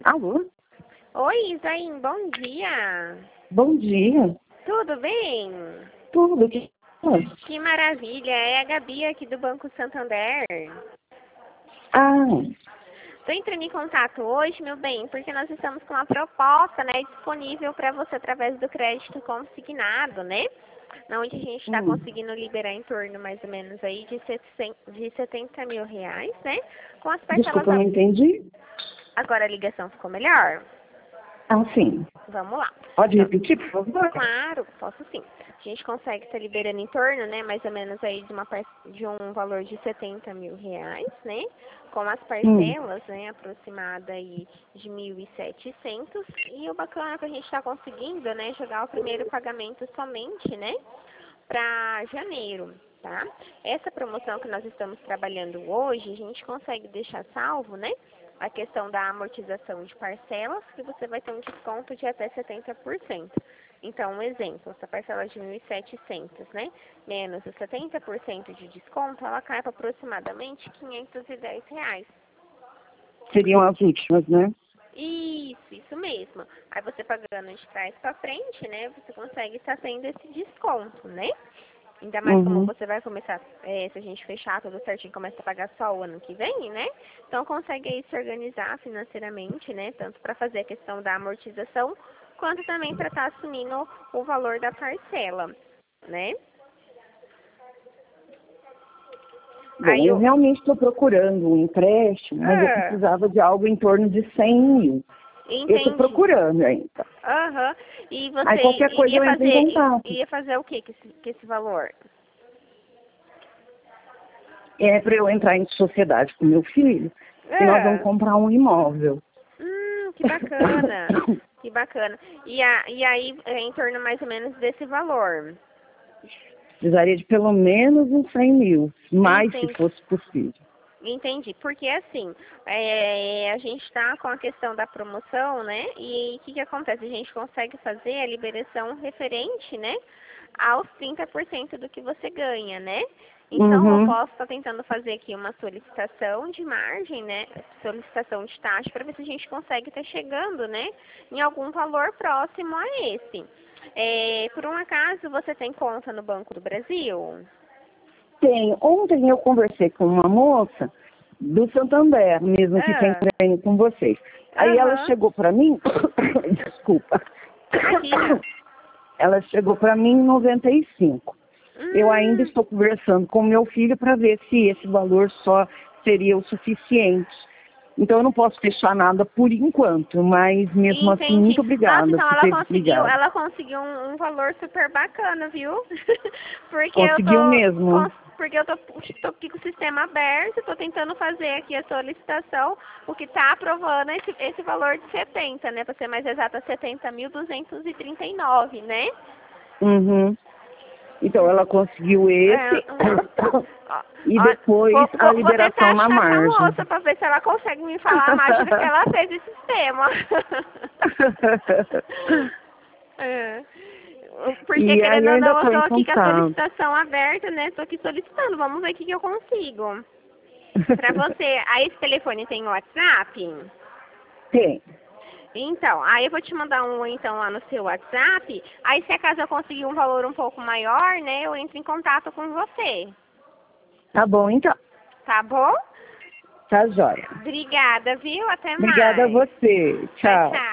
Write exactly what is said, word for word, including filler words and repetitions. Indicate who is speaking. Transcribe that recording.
Speaker 1: Alô?
Speaker 2: Oi, Isaim, bom dia.
Speaker 1: Bom dia.
Speaker 2: Tudo bem?
Speaker 1: Tudo. Que...
Speaker 2: Que maravilha, é a Gabi aqui do Banco Santander.
Speaker 1: Ah,
Speaker 2: Estou entrando em contato hoje, meu bem, porque nós estamos com uma proposta, né, disponível para você através do crédito consignado, né? Onde a gente está
Speaker 1: hum.
Speaker 2: conseguindo liberar em torno mais ou menos aí de, setecentos, de setenta mil reais, né? Com as parcelas...
Speaker 1: Desculpa, não entendi.
Speaker 2: Agora a ligação ficou melhor?
Speaker 1: Ah, sim.
Speaker 2: Vamos lá.
Speaker 1: Pode
Speaker 2: Então,
Speaker 1: repetir, por favor?
Speaker 2: claro, posso sim. A gente consegue estar liberando em torno, né, mais ou menos aí de, uma, par- de um valor de setenta mil reais, né, com as
Speaker 1: Hum.
Speaker 2: parcelas, né, aproximada aí de mil e setecentos. E o bacana é que a gente está conseguindo, né, jogar o primeiro pagamento somente, né, para janeiro, tá? Essa promoção que nós estamos trabalhando hoje, a gente consegue deixar salvo, né, a questão da amortização de parcelas, que você vai ter um desconto de até setenta por cento. Então, um exemplo, essa parcela de mil e setecentos, né, menos os setenta por cento de desconto, ela cai para aproximadamente quinhentos e dez reais.
Speaker 1: Seriam as últimas, né?
Speaker 2: Isso, isso mesmo. Aí você pagando de trás para frente, né, você consegue estar tendo esse desconto, né? Ainda mais como
Speaker 1: Uhum.
Speaker 2: você vai começar, é, se a gente fechar tudo certinho, começa a pagar só o ano que vem, né? Então consegue aí se organizar financeiramente, né? Tanto para fazer a questão da amortização, quanto também para estar assumindo o valor da parcela, né?
Speaker 1: Bom,
Speaker 2: Aí
Speaker 1: eu
Speaker 2: eu...
Speaker 1: realmente estou procurando um empréstimo, mas eu
Speaker 2: Ah,
Speaker 1: precisava de algo em torno de cem mil. Eu estou
Speaker 2: entendi.
Speaker 1: procurando ainda.
Speaker 2: Aham. E
Speaker 1: Aí
Speaker 2: você
Speaker 1: qualquer coisa
Speaker 2: iria
Speaker 1: eu entro em
Speaker 2: fazer,
Speaker 1: contato.
Speaker 2: ia fazer o que com esse, com esse valor?
Speaker 1: É para eu entrar em sociedade com meu filho, e nós vamos
Speaker 2: Ah,
Speaker 1: comprar um imóvel.
Speaker 2: hum, que bacana. Que bacana. E, a, e aí, é em torno mais ou menos desse valor.
Speaker 1: Precisaria de pelo menos uns cem mil, mais se
Speaker 2: Entendi.
Speaker 1: fosse possível.
Speaker 2: Entendi. Porque assim, é, a gente está com a questão da promoção, né? E o que, que acontece? A gente consegue fazer a liberação referente, né? Aos trinta por cento do que você ganha, né? Então, eu
Speaker 1: Uhum.
Speaker 2: posso estar tentando fazer aqui uma solicitação de margem, né? Solicitação de taxa, para ver se a gente consegue estar chegando, né? Em algum valor próximo a esse. É, por um acaso, você tem conta no Banco do Brasil?
Speaker 1: Tem. Ontem eu conversei com uma moça do Santander, mesmo que tem
Speaker 2: Ah,
Speaker 1: treino com vocês. Aí ela
Speaker 2: aham.
Speaker 1: chegou para mim, desculpa,
Speaker 2: Imagina.
Speaker 1: ela chegou para mim em noventa e cinco. Eu ainda
Speaker 2: Hum,
Speaker 1: estou conversando com meu filho para ver se esse valor só seria o suficiente. Então eu não posso fechar nada por enquanto, mas mesmo assim,
Speaker 2: entendi.
Speaker 1: muito
Speaker 2: Nossa,
Speaker 1: obrigada
Speaker 2: então
Speaker 1: por
Speaker 2: ela
Speaker 1: ter
Speaker 2: conseguiu,
Speaker 1: ligado.
Speaker 2: ela conseguiu um, um valor super bacana, viu? Porque eu
Speaker 1: Conseguiu
Speaker 2: tô,
Speaker 1: mesmo.
Speaker 2: cons- porque eu tô, tô aqui com o sistema aberto, tô tentando fazer aqui a solicitação, o que tá aprovando esse, esse valor de setenta, né? Para ser mais exata, setenta mil duzentos e trinta e nove, né?
Speaker 1: Uhum. Então ela conseguiu
Speaker 2: É,
Speaker 1: esse
Speaker 2: hum. Ó,
Speaker 1: e
Speaker 2: ó,
Speaker 1: depois
Speaker 2: vou,
Speaker 1: a
Speaker 2: vou, vou tentar
Speaker 1: liberação na
Speaker 2: achar essa
Speaker 1: margem.
Speaker 2: moça para ver se ela consegue me falar a mágica que ela fez esse sistema. É. Porque,
Speaker 1: E aí
Speaker 2: querendo
Speaker 1: eu
Speaker 2: ou
Speaker 1: ainda
Speaker 2: não, eu
Speaker 1: estou
Speaker 2: tô
Speaker 1: em
Speaker 2: aqui com a
Speaker 1: contato.
Speaker 2: solicitação aberta, né? Tô aqui solicitando. Vamos ver o que, que eu consigo. Pra você, aí esse telefone tem WhatsApp?
Speaker 1: Tem.
Speaker 2: Então, aí eu vou te mandar um então lá no seu WhatsApp. Aí se acaso eu conseguir um valor um pouco maior, né? Eu entro em contato com você.
Speaker 1: Tá bom, então.
Speaker 2: Tá bom?
Speaker 1: Tá jóia.
Speaker 2: Obrigada, viu? Até
Speaker 1: Obrigada a
Speaker 2: mais.
Speaker 1: você.
Speaker 2: Tchau,
Speaker 1: Tchau.
Speaker 2: tchau.